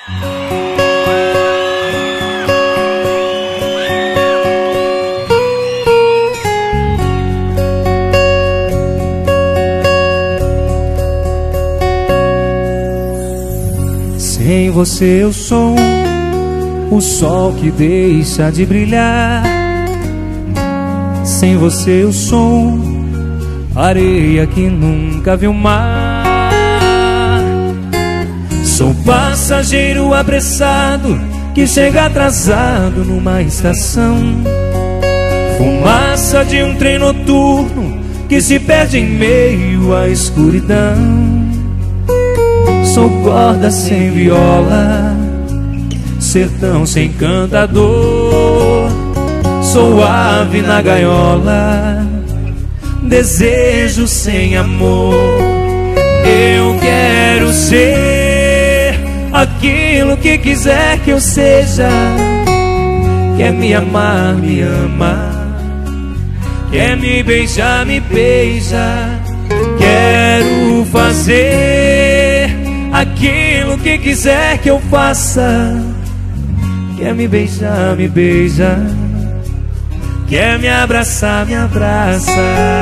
Sem você eu sou o sol que deixa de brilhar. Sem você eu sou areia que nunca viu mar. Sou passageiro apressado que chega atrasado numa estação. Fumaça de um trem noturno que se perde em meio à escuridão. Sou corda sem viola, sertão sem cantador. Sou ave na gaiola, desejo sem amor. Eu quero ser aquilo que quiser que eu seja. Quer me amar, me ama. Quer me beijar, me beija. Quero fazer aquilo que quiser que eu faça. Quer me beijar, me beija. Quer me abraçar, me abraça.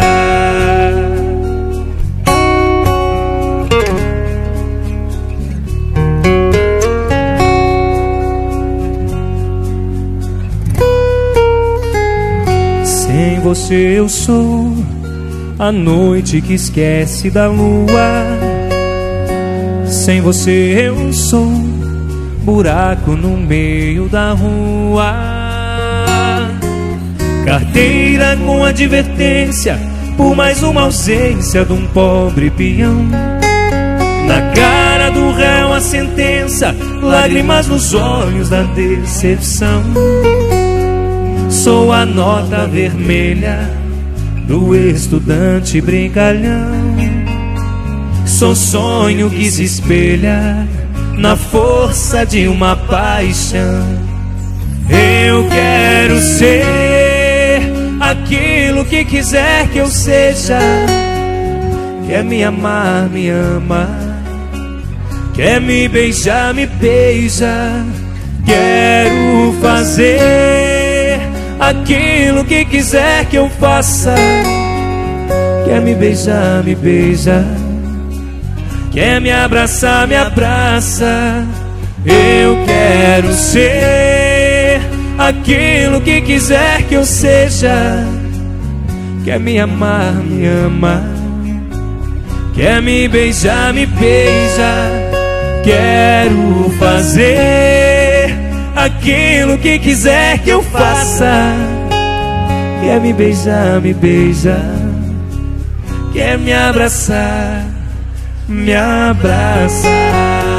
Sem você eu sou a noite que esquece da lua. Sem você eu sou buraco no meio da rua. Carteira com advertência por mais uma ausência de um pobre peão. Na cara do réu a sentença, lágrimas nos olhos da decepção. Sou a nota vermelha do estudante brincalhão. Sou sonho que se espelha na força de uma paixão. Eu quero ser aquilo que quiser que eu seja. Quer me amar, me ama. Quer me beijar, me beija. Quero fazer aquilo que quiser que eu faça. Quer me beijar, me beija. Quer me abraçar, me abraça. Eu quero ser aquilo que quiser que eu seja. Quer me amar, me ama. Quer me beijar, me beija. Quero fazer aquilo que quiser que eu faça. Quer me beijar, me beija. Quer me abraçar, me abraça.